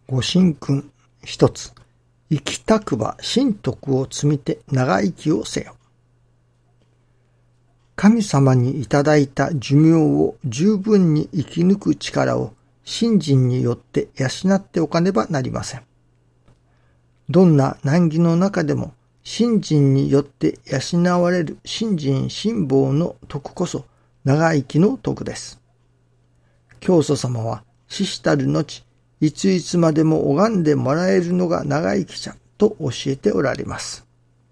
ご神君一つ、生きたくば神徳を積みて長生きをせよ。神様にいただいた寿命を十分に生き抜く力を信心によって養っておかねばなりません。どんな難儀の中でも信心によって養われる信心信望の徳こそ長生きの徳です。教祖様は死したる後、いついつまでも拝んでもらえるのが長生き者と教えておられます。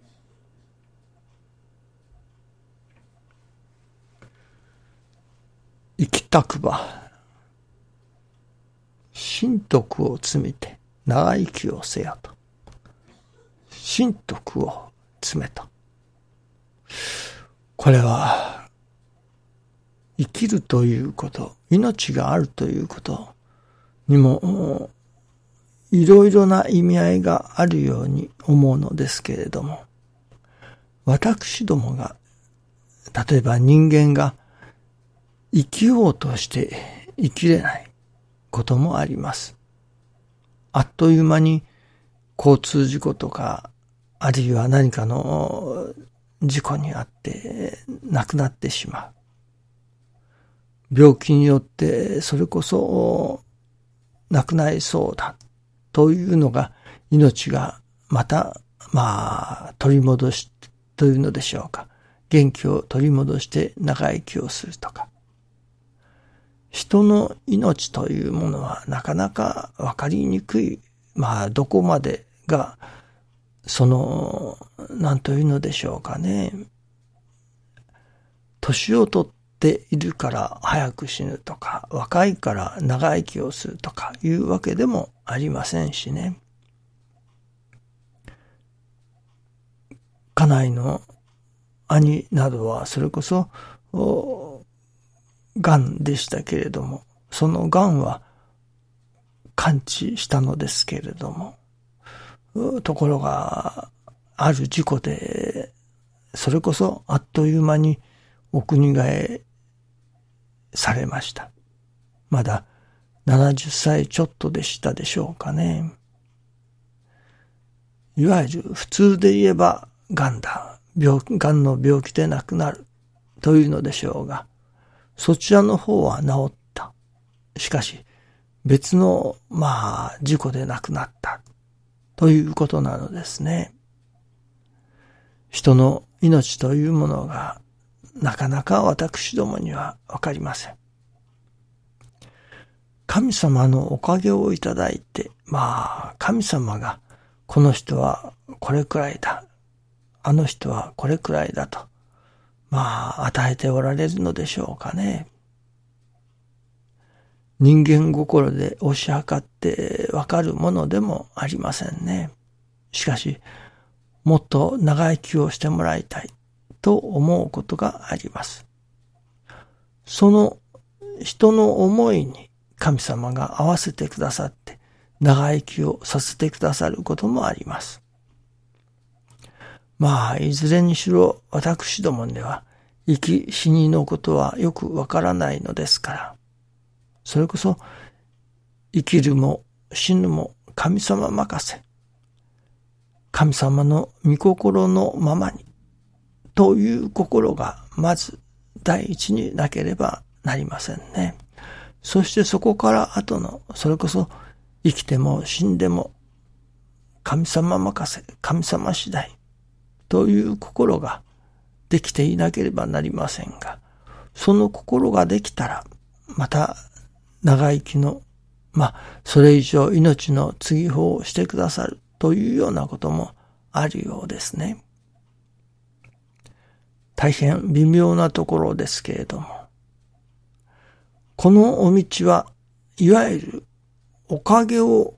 生きたくば神徳を積みて長生きをせよと。神徳を積めと。これは生きるということ、命があるということにもいろいろな意味合いがあるように思うのですけれども、私どもが例えば人間が生きようとして生きれないこともあります。あっという間に交通事故とか、あるいは何かの事故にあって亡くなってしまう。病気によってそれこそ亡くなりそうだというのが、命がまた取り戻しというのでしょうか。元気を取り戻して長生きをするとか。人の命というものはなかなかわかりにくい。どこまでが何というのでしょうかね。年を取っているから早く死ぬとか、若いから長生きをするとかいうわけでもありませんしね。家内の兄などはそれこそ癌でしたけれども、その癌は完治したのですけれども、ところがある事故でそれこそあっという間にお国替えされました。まだ70歳ちょっとでしたでしょうかね。いわゆる普通で言えば癌だ、癌の病気で亡くなるというのでしょうが、そちらの方は治った。しかし別の事故で亡くなったということなのですね。人の命というものがなかなか私どもにはわかりません。神様のおかげをいただいて、神様がこの人はこれくらいだ、あの人はこれくらいだと、与えておられるのでしょうかね。人間心で推し量ってわかるものでもありませんね。しかし、もっと長生きをしてもらいたいと思うことがあります。その人の思いに神様が合わせてくださって長生きをさせてくださることもあります。いずれにしろ私どもでは生き死にのことはよくわからないのですから、それこそ生きるも死ぬも神様任せ、神様の御心のままにという心がまず第一になければなりませんね。そしてそこから後のそれこそ生きても死んでも神様任せ、神様次第という心ができていなければなりませんが、その心ができたらまた長生きのそれ以上命の継ぎ法をしてくださるというようなこともあるようですね。大変微妙なところですけれども、このお道はいわゆるおかげを、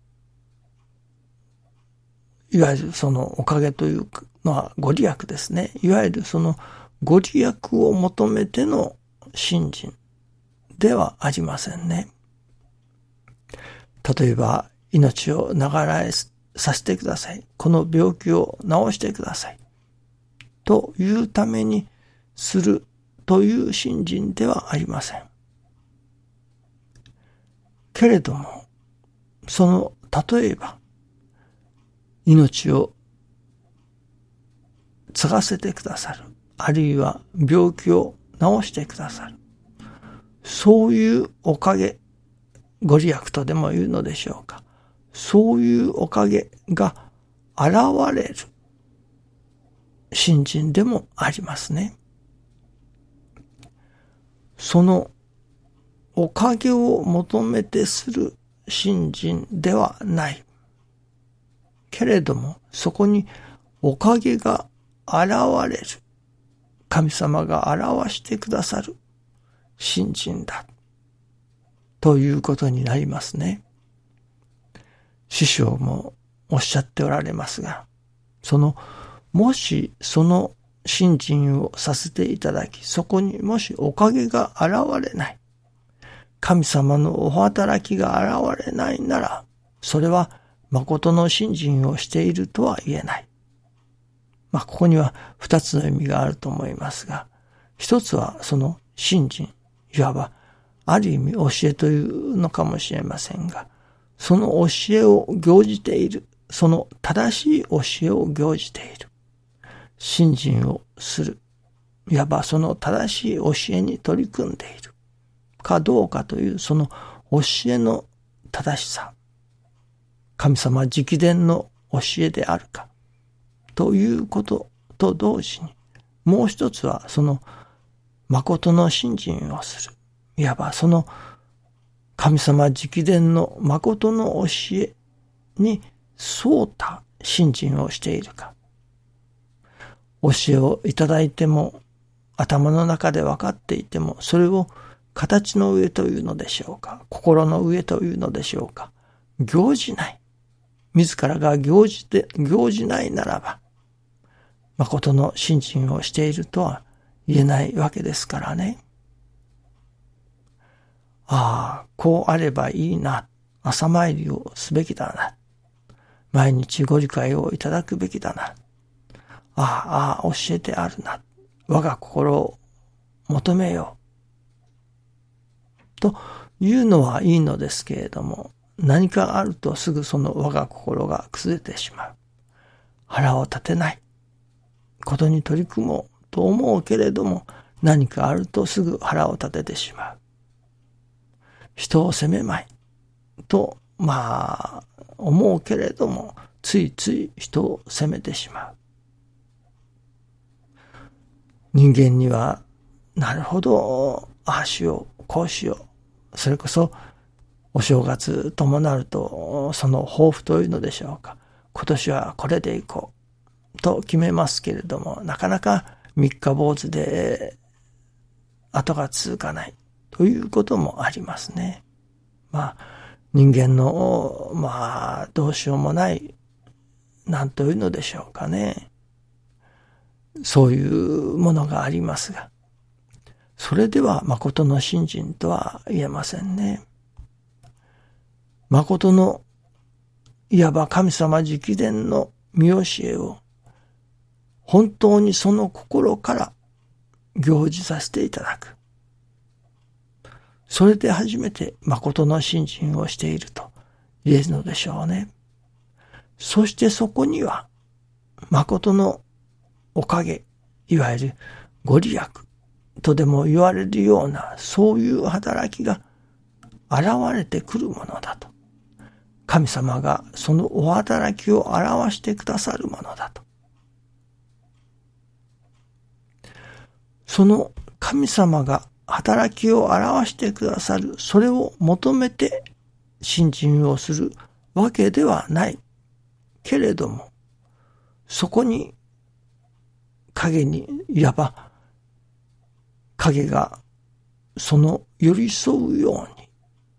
いわゆるそのおかげというのはご利益ですね。いわゆるそのご利益を求めての信心ではありませんね。例えば命を長らえさせてください。この病気を治してください。というためにするという信心ではありません。けれども、その例えば、命を継がせてくださる。あるいは病気を治してくださる。そういうおかげ、ご利益とでも言うのでしょうか。そういうおかげが現れる信心でもありますね。そのおかげを求めてする信心ではない。けれども、そこにおかげが現れる。神様が表してくださる信心だ。ということになりますね。師匠もおっしゃっておられますが、もしその信心をさせていただき、そこにもしおかげが現れない、神様のお働きが現れないなら、それは誠の信心をしているとは言えない。ここには二つの意味があると思いますが、一つはその信心、いわばある意味教えというのかもしれませんが、その教えを行じている、その正しい教えを行じている。信心をする。いわばその正しい教えに取り組んでいるかどうかというその教えの正しさ。神様直伝の教えであるかということと同時に、もう一つはその誠の信心をする。いわばその神様直伝の誠の教えに沿った信心をしているか。教えをいただいても、頭の中で分かっていても、それを形の上というのでしょうか、心の上というのでしょうか、行じない。自らが行じないならば、誠の信心をしているとは言えないわけですからね。こうあればいいな。朝参りをすべきだな。毎日ご理解をいただくべきだな。教えてあるな。我が心を求めよう。というのはいいのですけれども、何かあるとすぐその我が心が崩れてしまう。腹を立てないことに取り組もうと思うけれども、何かあるとすぐ腹を立ててしまう。人を責めまいと思うけれども、ついつい人を責めてしまう。人間には、なるほど、ああしよう、こうしよう。それこそお正月ともなると、その抱負というのでしょうか。今年はこれでいこうと決めますけれども、なかなか三日坊主で後が続かないということもありますね。人間のどうしようもないなんというのでしょうかね。そういうものがありますが、それでは誠の信心とは言えませんね。誠のいわば神様直伝の見教えを本当にその心から行じさせていただく。それで初めて誠の信心をしていると言えるのでしょうね。そしてそこには誠のおかげ、いわゆるご利益とでも言われるようなそういう働きが現れてくるものだと。神様がそのお働きを表してくださるものだと。その神様が働きを表してくださる、それを求めて信心をするわけではないけれども、そこに影に、いわば影がその寄り添うように、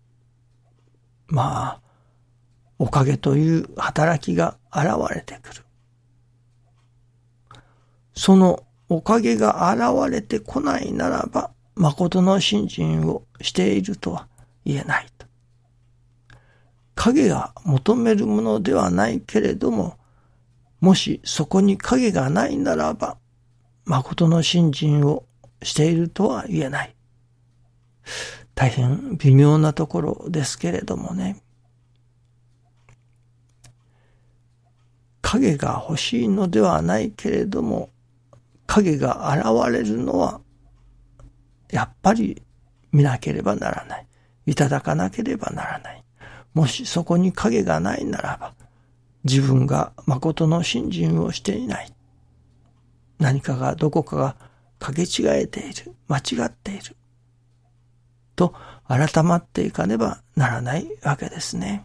おかげという働きが現れてくる。そのおかげが現れてこないならば、誠の信心をしているとは言えないと。影が求めるものではないけれども、もしそこに影がないならば、誠の信心をしているとは言えない。大変微妙なところですけれどもね。 影が欲しいのではないけれども、影が現れるのは、やっぱり見なければならない。いただかなければならない。もしそこに影がないならば、自分が誠の信心をしていない。何かがどこかが影違えている。間違っている。と改まっていかねばならないわけですね。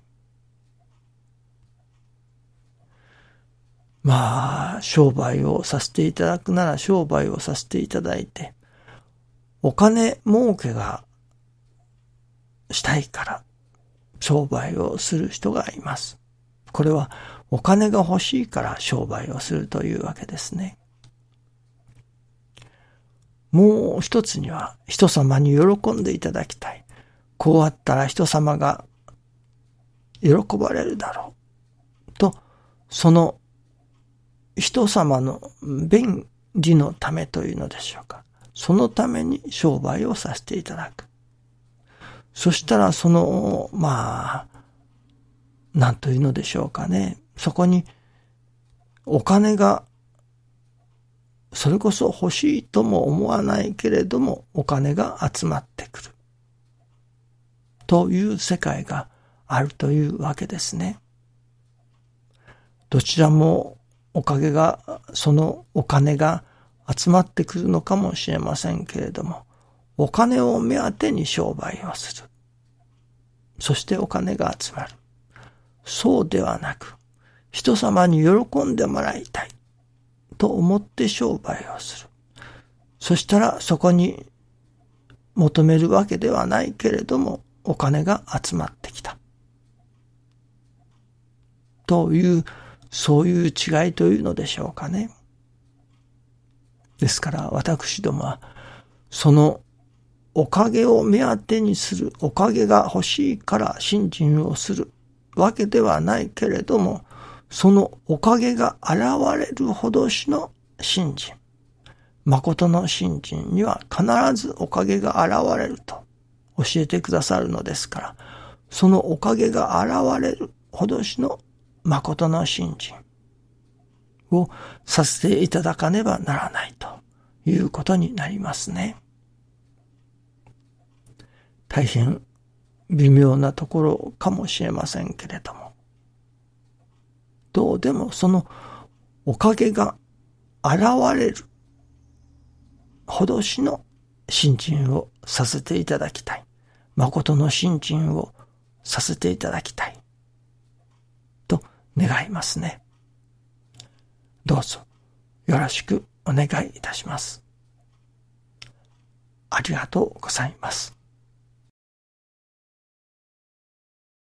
まあ、商売をさせていただくなら商売をさせていただいて、お金儲けがしたいから商売をする人がいます。これはお金が欲しいから商売をするというわけですね。もう一つには人様に喜んでいただきたい。こうあったら人様が喜ばれるだろう。と、その人様の便利のためというのでしょうか。そのために商売をさせていただく。そしたらなんというのでしょうかね。そこにお金がそれこそ欲しいとも思わないけれどもお金が集まってくる。という世界があるというわけですね。どちらもそのお金が集まってくるのかもしれませんけれども、お金を目当てに商売をする。そしてお金が集まる。そうではなく、人様に喜んでもらいたいと思って商売をする。そしたらそこに求めるわけではないけれども、お金が集まってきた。という、そういう違いというのでしょうかね。ですから私どもは、そのおかげを目当てにする、おかげが欲しいから信心をするわけではないけれども、そのおかげが現れるほどしの信心、誠の信心には必ずおかげが現れると教えてくださるのですから、そのおかげが現れるほどしの誠の信心をさせていただかねばならないということになりますね。大変微妙なところかもしれませんけれども、どうでもそのおかげが現れるほどしの信心をさせていただきたい。誠の信心をさせていただきたい。と願いますね。どうぞよろしくお願いいたします。ありがとうございます。